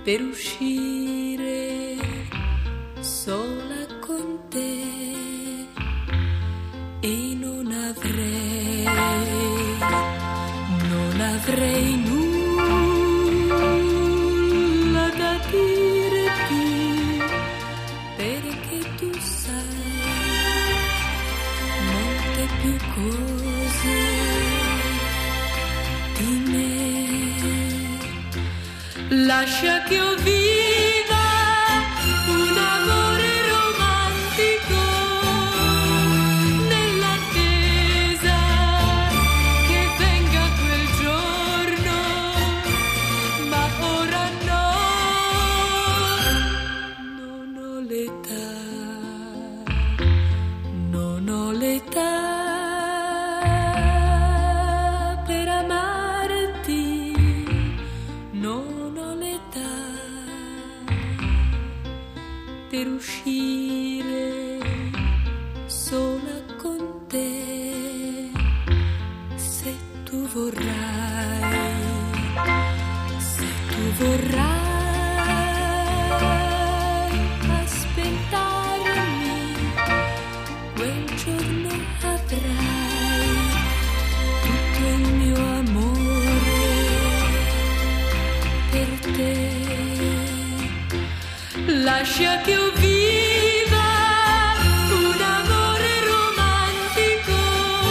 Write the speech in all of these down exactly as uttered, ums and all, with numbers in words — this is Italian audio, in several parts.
per uscire sola con te, e non avrei, non avrei nulla da dirti, perché tu sai molte più cose di me. Lascia che io viva un amore romantico, nell'attesa che venga quel giorno, ma ora no, non ho l'età, non ho l'età per amarti, non per uscire sola con te, se tu vorrai, se tu vorrai aspettarmi, quel giorno avrai tutto il mio amore per te. Lascia che io viva un amore romantico,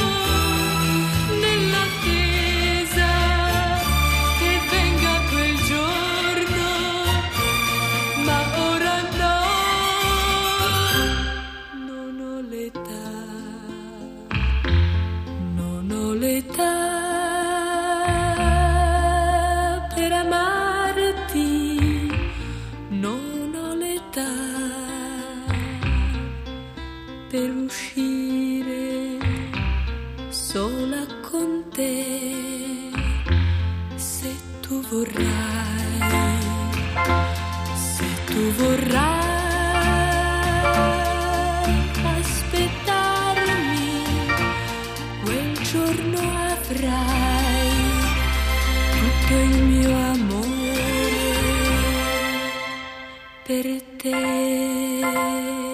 nell'attesa che venga quel giorno, ma ora no, non ho l'età, non ho l'età per amarti, non per uscire sola con te, se tu vorrai, se tu vorrai aspettarmi, quel giorno avrai tutto il mio amore per te.